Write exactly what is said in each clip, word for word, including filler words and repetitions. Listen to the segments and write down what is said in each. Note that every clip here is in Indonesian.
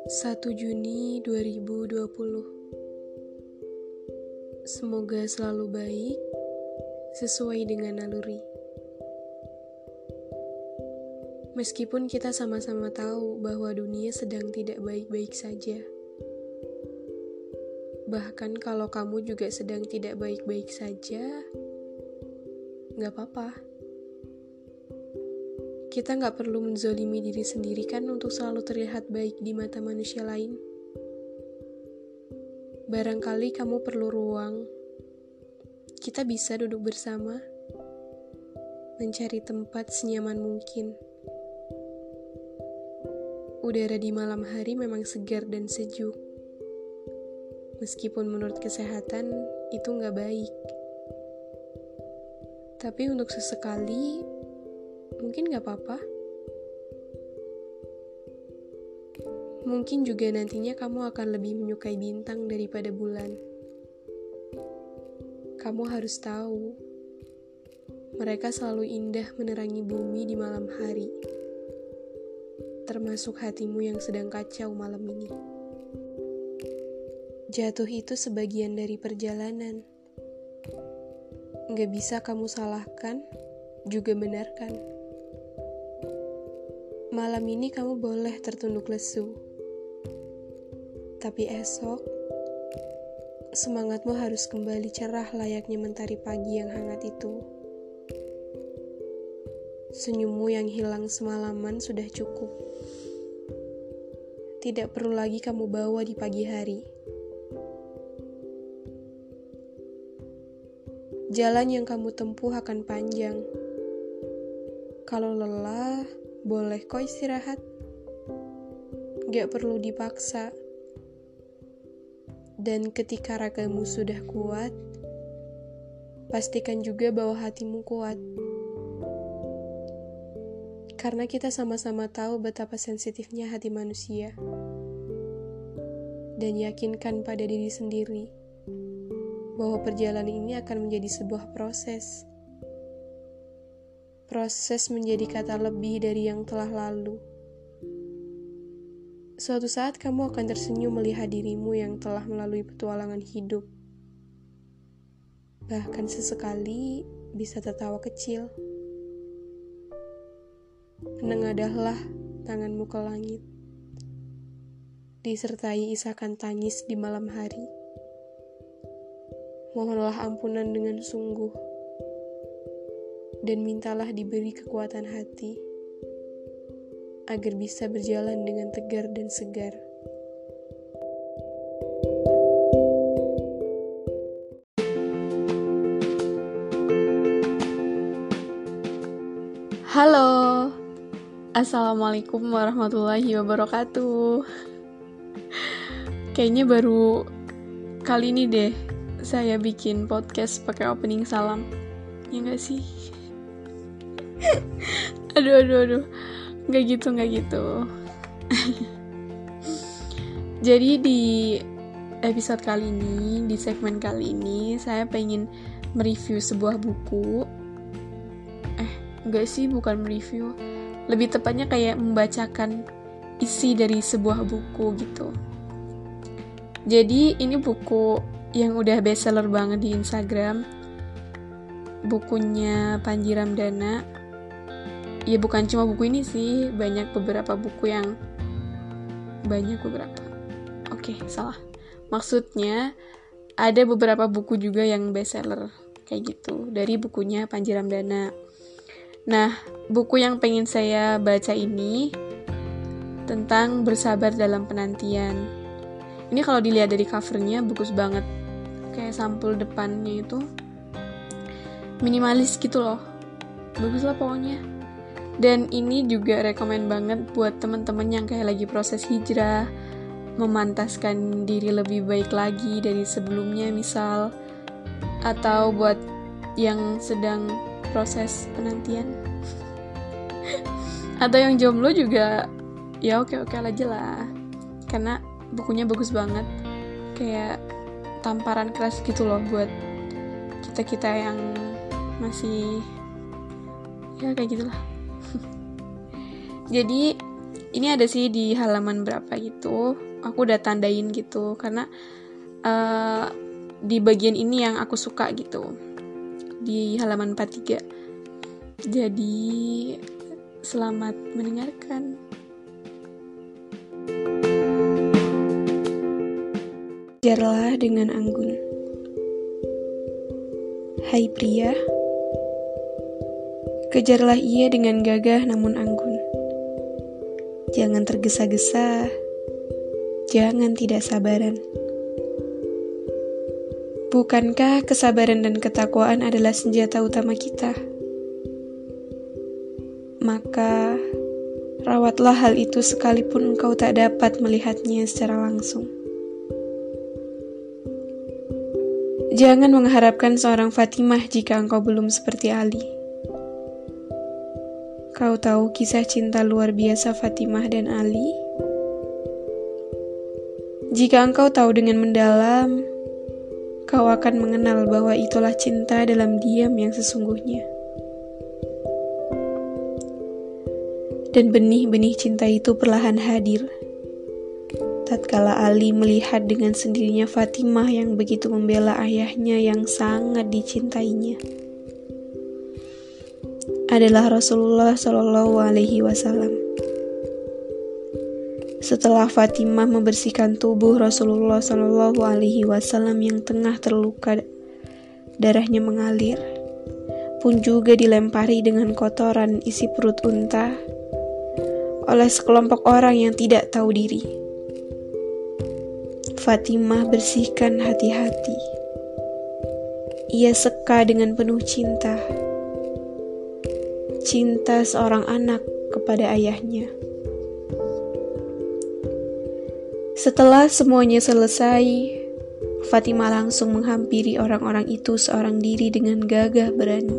satu Juni dua ribu dua puluh. Semoga selalu baik sesuai dengan naluri. Meskipun kita sama-sama tahu bahwa dunia sedang tidak baik-baik saja. Bahkan kalau kamu juga sedang tidak baik-baik saja, gak apa-apa. Kita gak perlu menzolimi diri sendiri kan untuk selalu terlihat baik di mata manusia lain. Barangkali kamu perlu ruang. Kita bisa duduk bersama, mencari tempat senyaman mungkin. Udara di malam hari memang segar dan sejuk. Meskipun menurut kesehatan itu gak baik. Tapi untuk sesekali, mungkin gak apa-apa. Mungkin juga nantinya kamu akan lebih menyukai bintang daripada bulan. Kamu harus tahu, mereka selalu indah menerangi bumi di malam hari. Termasuk hatimu yang sedang kacau malam ini. Jatuh itu sebagian dari perjalanan. Gak bisa kamu salahkan, juga benarkan. Malam ini kamu boleh tertunduk lesu. Tapi esok, semangatmu harus kembali cerah layaknya mentari pagi yang hangat itu. Senyummu yang hilang semalaman sudah cukup. Tidak perlu lagi kamu bawa di pagi hari. Jalan yang kamu tempuh akan panjang. Kalau lelah, boleh kok istirahat. Gak perlu dipaksa. Dan ketika ragamu sudah kuat, pastikan juga bahwa hatimu kuat. Karena kita sama-sama tahu betapa sensitifnya hati manusia. Dan yakinkan pada diri sendiri bahwa perjalanan ini akan menjadi sebuah proses. Proses menjadi kata lebih dari yang telah lalu. Suatu saat kamu akan tersenyum melihat dirimu yang telah melalui petualangan hidup. Bahkan sesekali bisa tertawa kecil. Menengadahlah tanganmu ke langit, disertai isakan tangis di malam hari. Mohonlah ampunan dengan sungguh, dan mintalah diberi kekuatan hati, agar bisa berjalan dengan tegar dan segar. Halo, Assalamualaikum warahmatullahi wabarakatuh. Kayaknya baru kali ini deh saya bikin podcast pakai opening salam. Ya gak sih? aduh, aduh, aduh. Gak gitu, gak gitu. Jadi di episode kali ini, di segmen kali ini, saya pengen mereview sebuah buku. Eh, enggak sih, bukan mereview. Lebih tepatnya kayak membacakan isi dari sebuah buku gitu. Jadi ini buku yang udah bestseller banget di Instagram. Bukunya Panji Ramdana. Ya bukan cuma buku ini sih, banyak beberapa buku yang banyak beberapa. Oke, salah. Maksudnya ada beberapa buku juga yang bestseller kayak gitu dari bukunya Panji Ramdana. Nah, buku yang pengen saya baca ini tentang bersabar dalam penantian. Ini kalau dilihat dari covernya bagus banget. Kayak sampul depannya itu minimalis gitu loh. Bagus lah pokoknya. Dan ini juga rekomen banget buat teman-teman yang kayak lagi proses hijrah, memantaskan diri lebih baik lagi dari sebelumnya misal, atau buat yang sedang proses penantian, atau yang jomblo juga ya oke-oke aja lah, karena bukunya bagus banget, kayak tamparan keras gitu loh buat kita-kita yang masih ya kayak gitulah. Jadi ini ada sih di halaman berapa gitu, aku udah tandain gitu karena uh, di bagian ini yang aku suka gitu, di halaman empat puluh tiga. Jadi selamat mendengarkan. Kejarlah dengan anggun. Hai pria, kejarlah ia dengan gagah namun anggun. Jangan tergesa-gesa, jangan tidak sabaran. Bukankah kesabaran dan ketakwaan adalah senjata utama kita? Maka, rawatlah hal itu sekalipun engkau tak dapat melihatnya secara langsung. Jangan mengharapkan seorang Fatimah jika engkau belum seperti Ali. Kau tahu kisah cinta luar biasa Fatimah dan Ali? Jika engkau tahu dengan mendalam, kau akan mengenal bahwa itulah cinta dalam diam yang sesungguhnya. Dan benih-benih cinta itu perlahan hadir. Tatkala Ali melihat dengan sendirinya Fatimah yang begitu membela ayahnya yang sangat dicintainya, adalah Rasulullah Shallallahu Alaihi Wasallam. Setelah Fatimah membersihkan tubuh Rasulullah Shallallahu Alaihi Wasallam yang tengah terluka, darahnya mengalir, pun juga dilempari dengan kotoran isi perut unta oleh sekelompok orang yang tidak tahu diri. Fatimah bersihkan hati-hati. Ia seka dengan penuh cinta. Cinta seorang anak kepada ayahnya. Setelah semuanya selesai, Fatimah langsung menghampiri orang-orang itu seorang diri dengan gagah berani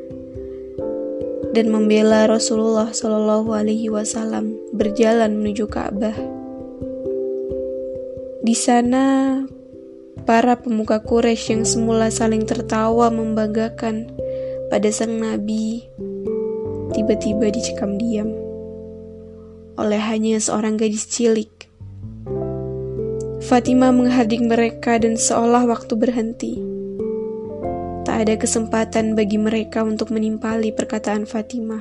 dan membela Rasulullah Shallallahu Alaihi Wasallam berjalan menuju Ka'bah. Di sana, para pemuka Quraisy yang semula saling tertawa membanggakan pada sang Nabi, tiba-tiba dicekam diam oleh hanya seorang gadis cilik. Fatimah menghardik mereka dan seolah waktu berhenti. Tak ada kesempatan bagi mereka untuk menimpali perkataan Fatimah.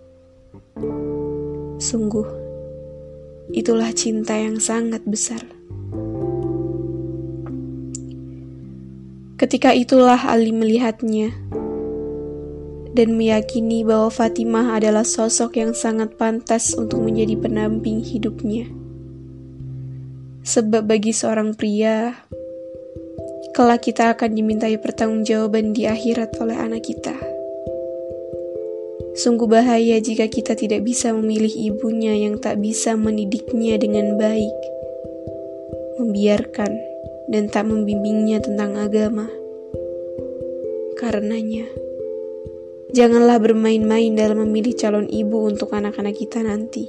Sungguh, itulah cinta yang sangat besar. Ketika itulah Ali melihatnya dan meyakini bahwa Fatimah adalah sosok yang sangat pantas untuk menjadi pendamping hidupnya. Sebab bagi seorang pria, kelak kita akan dimintai pertanggungjawaban di akhirat oleh anak kita. Sungguh bahaya jika kita tidak bisa memilih ibunya yang tak bisa mendidiknya dengan baik, membiarkan dan tak membimbingnya tentang agama. Karenanya, janganlah bermain-main dalam memilih calon ibu untuk anak-anak kita nanti.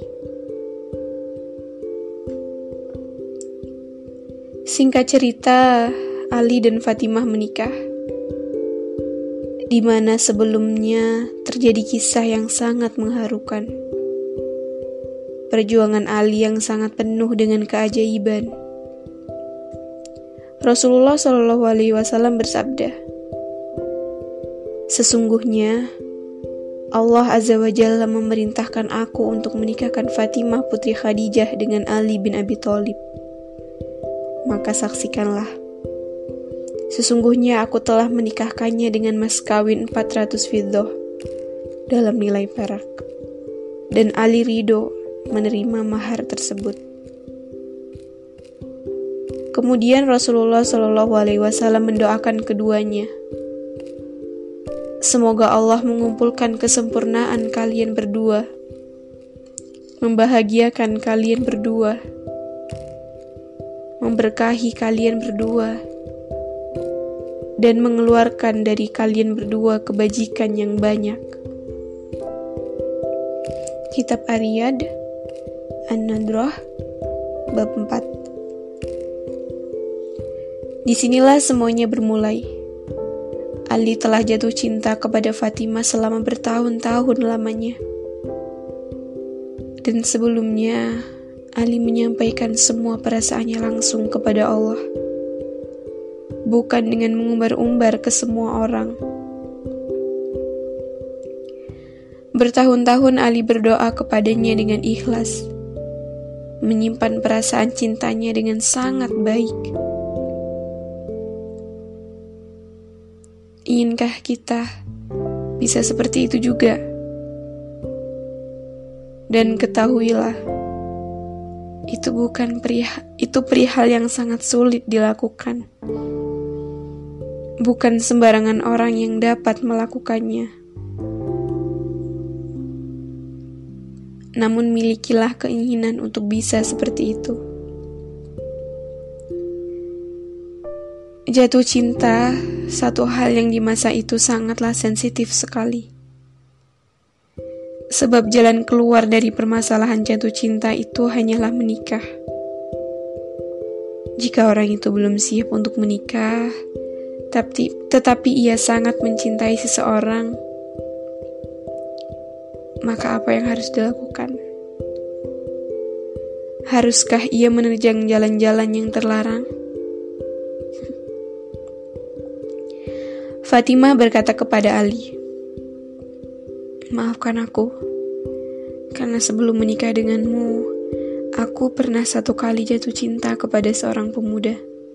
Singkat cerita, Ali dan Fatimah menikah, di mana sebelumnya terjadi kisah yang sangat mengharukan. Perjuangan Ali yang sangat penuh dengan keajaiban. Rasulullah Shallallahu Alaihi Wasallam bersabda, "Sesungguhnya Allah Azza wa Jalla memerintahkan aku untuk menikahkan Fatimah putri Khadijah dengan Ali bin Abi Thalib. Maka saksikanlah, sesungguhnya aku telah menikahkannya dengan mas kawin empat ratus fiddah dalam nilai perak, dan Ali ridho menerima mahar tersebut." Kemudian Rasulullah Shallallahu Alaihi Wasallam mendoakan keduanya, semoga Allah mengumpulkan kesempurnaan kalian berdua, membahagiakan kalian berdua, memberkahi kalian berdua, dan mengeluarkan dari kalian berdua kebajikan yang banyak. Kitab Ar-Riyad, An-Nadrah, bab empat. Disinilah semuanya bermulai. Ali telah jatuh cinta kepada Fatimah selama bertahun-tahun lamanya. Dan sebelumnya, Ali menyampaikan semua perasaannya langsung kepada Allah, bukan dengan mengumbar-umbar ke semua orang. Bertahun-tahun Ali berdoa kepadanya dengan ikhlas, menyimpan perasaan cintanya dengan sangat baik. Inginkah kita bisa seperti itu juga? Dan ketahuilah, itu bukan perihal, itu perihal yang sangat sulit dilakukan. Bukan sembarangan orang yang dapat melakukannya. Namun milikilah keinginan untuk bisa seperti itu. Jatuh cinta, satu hal yang di masa itu sangatlah sensitif sekali. Sebab jalan keluar dari permasalahan jatuh cinta itu hanyalah menikah. Jika orang itu belum siap untuk menikah, tapi, tetapi ia sangat mencintai seseorang, maka apa yang harus dilakukan? Haruskah ia menerjang jalan-jalan yang terlarang? Fatimah berkata kepada Ali, "Maafkan aku, karena sebelum menikah denganmu, aku pernah satu kali jatuh cinta kepada seorang pemuda."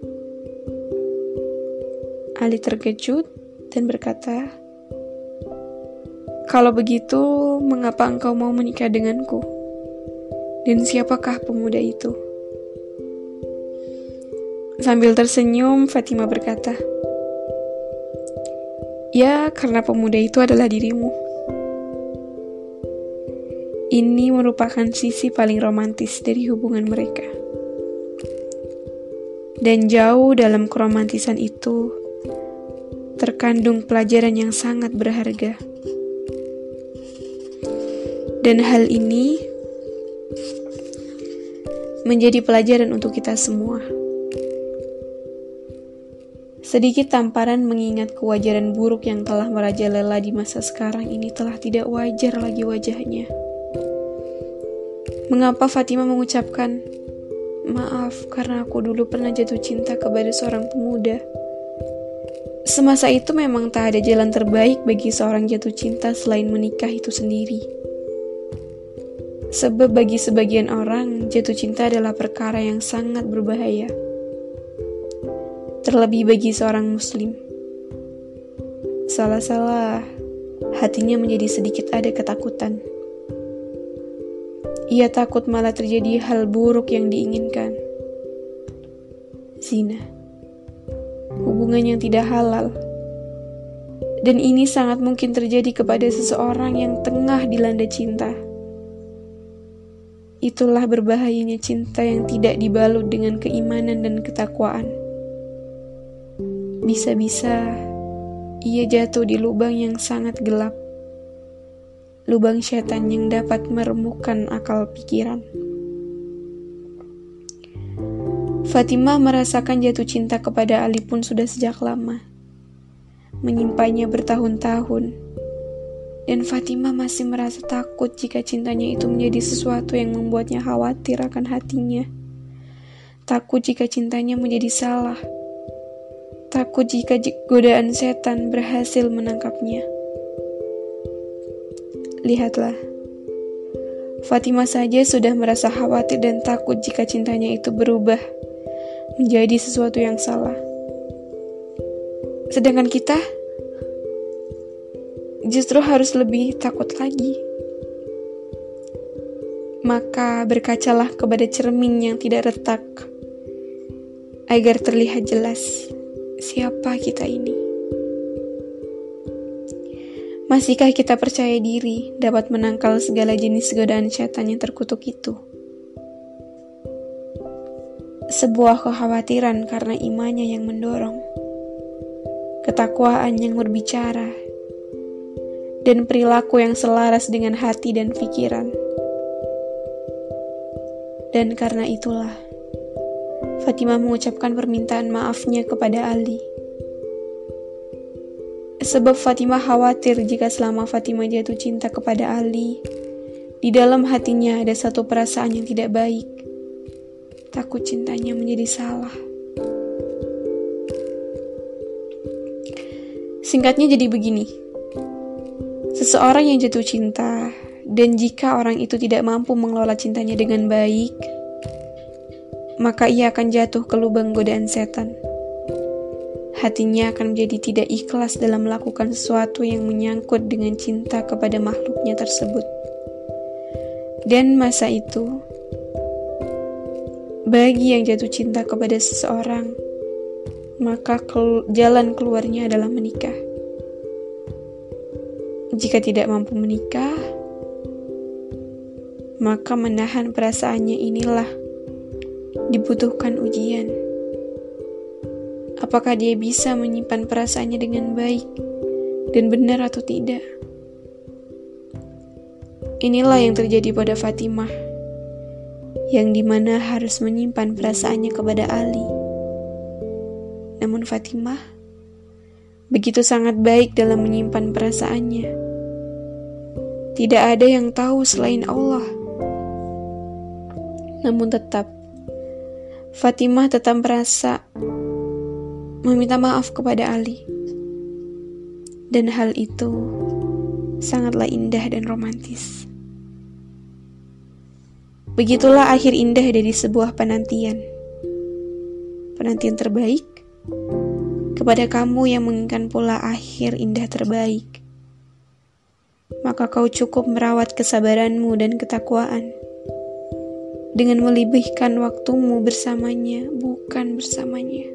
Ali terkejut dan berkata, "Kalau begitu, mengapa engkau mau menikah denganku? Dan siapakah pemuda itu?" Sambil tersenyum, Fatimah berkata, "Ya, karena pemuda itu adalah dirimu." Ini merupakan sisi paling romantis dari hubungan mereka. Dan jauh dalam keromantisan itu, terkandung pelajaran yang sangat berharga. Dan hal ini menjadi pelajaran untuk kita semua. Sedikit tamparan mengingat kewajaran buruk yang telah merajalela di masa sekarang ini telah tidak wajar lagi wajahnya. Mengapa Fatimah mengucapkan, "Maaf karena aku dulu pernah jatuh cinta kepada seorang pemuda." Semasa itu memang tak ada jalan terbaik bagi seorang jatuh cinta selain menikah itu sendiri. Sebab bagi sebagian orang, jatuh cinta adalah perkara yang sangat berbahaya. Terlebih bagi seorang muslim. Salah-salah, hatinya menjadi sedikit ada ketakutan. Ia takut malah terjadi hal buruk yang diinginkan. Zina. Hubungan yang tidak halal. Dan ini sangat mungkin terjadi kepada seseorang yang tengah dilanda cinta. Itulah berbahayanya cinta yang tidak dibalut dengan keimanan dan ketakwaan. Bisa-bisa ia jatuh di lubang yang sangat gelap. Lubang setan yang dapat meremukkan akal pikiran. Fatimah merasakan jatuh cinta kepada Ali pun sudah sejak lama. Menyimpannya bertahun-tahun. Dan Fatimah masih merasa takut jika cintanya itu menjadi sesuatu yang membuatnya khawatir akan hatinya. Takut jika cintanya menjadi salah. Takut jika godaan setan berhasil menangkapnya. Lihatlah, Fatimah saja sudah merasa khawatir dan takut jika cintanya itu berubah menjadi sesuatu yang salah. Sedangkan kita justru harus lebih takut lagi. Maka berkacalah kepada cermin yang tidak retak, agar terlihat jelas siapa kita ini. Masihkah kita percaya diri dapat menangkal segala jenis godaan setan yang terkutuk itu? Sebuah kekhawatiran karena imannya yang mendorong, ketakwaan yang berbicara, dan perilaku yang selaras dengan hati dan pikiran. Dan karena itulah, Fatimah mengucapkan permintaan maafnya kepada Ali. Sebab Fatimah khawatir jika selama Fatimah jatuh cinta kepada Ali, Di dalam hatinya ada satu perasaan yang tidak baik. Takut cintanya menjadi salah. Singkatnya jadi begini. Seseorang yang jatuh cinta, dan jika orang itu tidak mampu mengelola cintanya dengan baik, maka ia akan jatuh ke lubang godaan setan. Hatinya akan menjadi tidak ikhlas dalam melakukan sesuatu yang menyangkut dengan cinta kepada makhluknya tersebut. Dan masa itu, bagi yang jatuh cinta kepada seseorang, maka kel- jalan keluarnya adalah menikah. Jika tidak mampu menikah, maka menahan perasaannya inilah dibutuhkan ujian. Apakah dia bisa menyimpan perasaannya dengan baik dan benar atau tidak? Inilah yang terjadi pada Fatimah, yang dimana harus menyimpan perasaannya kepada Ali. Namun Fatimah begitu sangat baik dalam menyimpan perasaannya. Tidak ada yang tahu selain Allah. Namun tetap, Fatimah tetap merasa meminta maaf kepada Ali. Dan hal itu sangatlah indah dan romantis. Begitulah akhir indah dari sebuah penantian. Penantian terbaik kepada kamu yang menginginkan pula akhir indah terbaik. Maka kau cukup merawat kesabaranmu dan ketakwaan dengan melebihkan waktumu bersamanya, bukan bersamanya.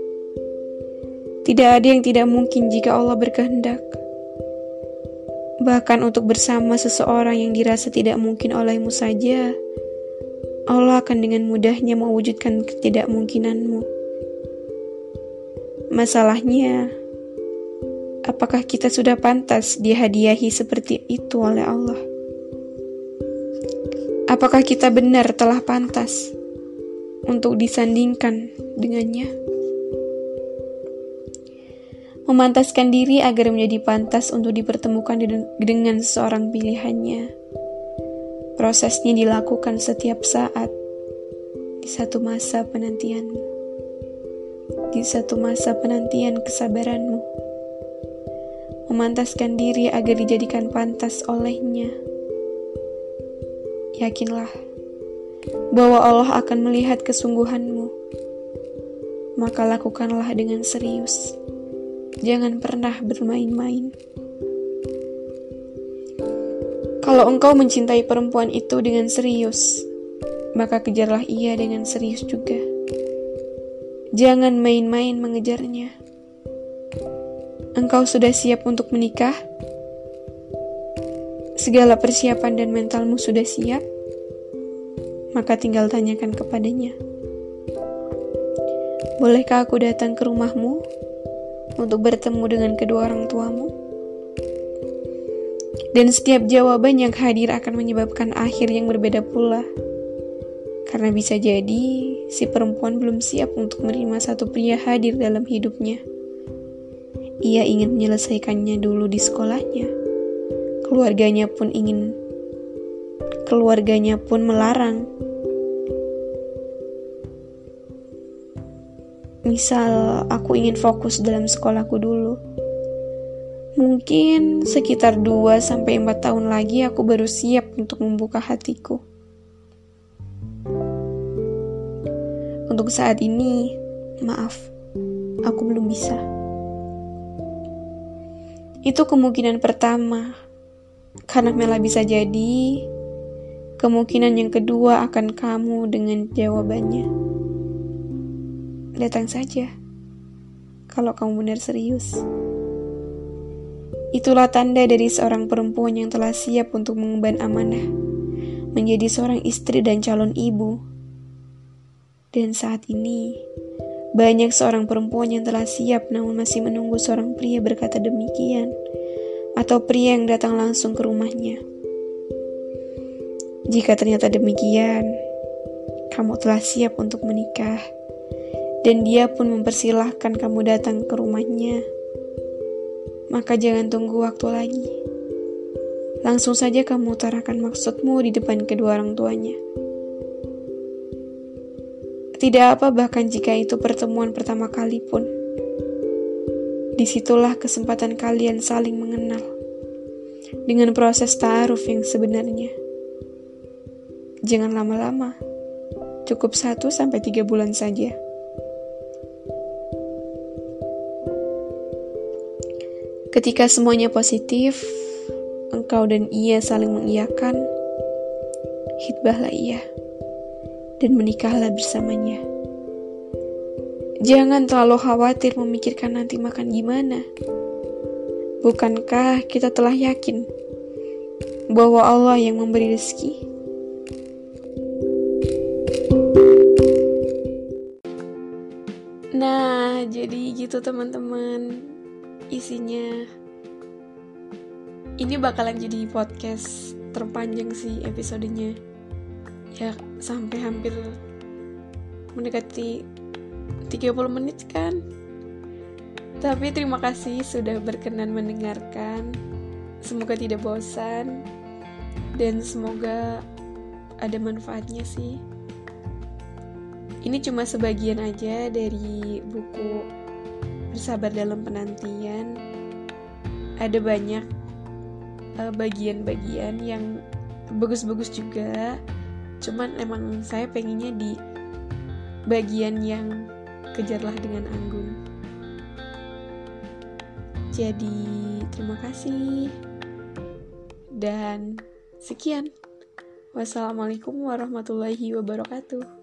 Tidak ada yang tidak mungkin jika Allah berkehendak. Bahkan untuk bersama seseorang yang dirasa tidak mungkin olehmu saja, Allah akan dengan mudahnya mewujudkan ketidakmungkinanmu. Masalahnya, apakah kita sudah pantas dihadiahi seperti itu oleh Allah? Apakah kita benar telah pantas untuk disandingkan dengannya? Memantaskan diri agar menjadi pantas untuk dipertemukan dengan seseorang pilihannya. Prosesnya dilakukan setiap saat di satu masa penantianmu, di satu masa penantian kesabaranmu. Memantaskan diri agar dijadikan pantas olehnya. Yakinlah bahwa Allah akan melihat kesungguhanmu. Maka lakukanlah dengan serius. Jangan pernah bermain-main. Kalau engkau mencintai perempuan itu dengan serius, maka kejarlah ia dengan serius juga. Jangan main-main mengejarnya. Engkau sudah siap untuk menikah? Segala persiapan dan mentalmu sudah siap? Maka tinggal tanyakan kepadanya. Bolehkah aku datang ke rumahmu untuk bertemu dengan kedua orang tuamu? Dan setiap jawaban yang hadir akan menyebabkan akhir yang berbeda pula. Karena bisa jadi si perempuan belum siap untuk menerima satu pria hadir dalam hidupnya. Ia ingin menyelesaikannya dulu di sekolahnya. Keluarganya pun ingin, keluarganya pun melarang. Misal, aku ingin fokus dalam sekolahku dulu. Mungkin sekitar dua sampai empat tahun lagi aku baru siap untuk membuka hatiku. Untuk saat ini, maaf, aku belum bisa. Itu kemungkinan pertama. Karena Mela bisa jadi, kemungkinan yang kedua akan kamu dengan jawabannya. Datang saja, kalau kamu benar serius. Itulah tanda dari seorang perempuan yang telah siap untuk mengemban amanah, menjadi seorang istri dan calon ibu. Dan saat ini, banyak seorang perempuan yang telah siap namun masih menunggu seorang pria berkata demikian, atau pria yang datang langsung ke rumahnya. Jika ternyata demikian, kamu telah siap untuk menikah, dan dia pun mempersilahkan kamu datang ke rumahnya, maka jangan tunggu waktu lagi. Langsung saja kamu utarakan maksudmu di depan kedua orang tuanya. Tidak apa bahkan jika itu pertemuan pertama kali pun. Disitulah kesempatan kalian saling mengenal. Dengan proses ta'aruf yang sebenarnya. Jangan lama-lama. Cukup satu sampai tiga bulan saja. Ketika semuanya positif, engkau dan ia saling mengiyakan, khitbahlah ia, dan menikahlah bersamanya. Jangan terlalu khawatir memikirkan nanti makan gimana. Bukankah kita telah yakin bahwa Allah yang memberi rezeki? Nah, jadi gitu teman-teman. Isinya ini bakalan jadi podcast terpanjang sih episodenya. Ya, sampai hampir mendekati tiga puluh menit kan. Tapi terima kasih sudah berkenan mendengarkan. Semoga tidak bosan dan semoga ada manfaatnya sih. Ini cuma sebagian aja dari buku Bersabar Dalam Penantian. Ada banyak uh, bagian-bagian yang bagus-bagus juga. Cuman emang saya pengennya di bagian yang Kejarlah Dengan Anggun. Jadi terima kasih. Dan sekian. Wassalamualaikum warahmatullahi wabarakatuh.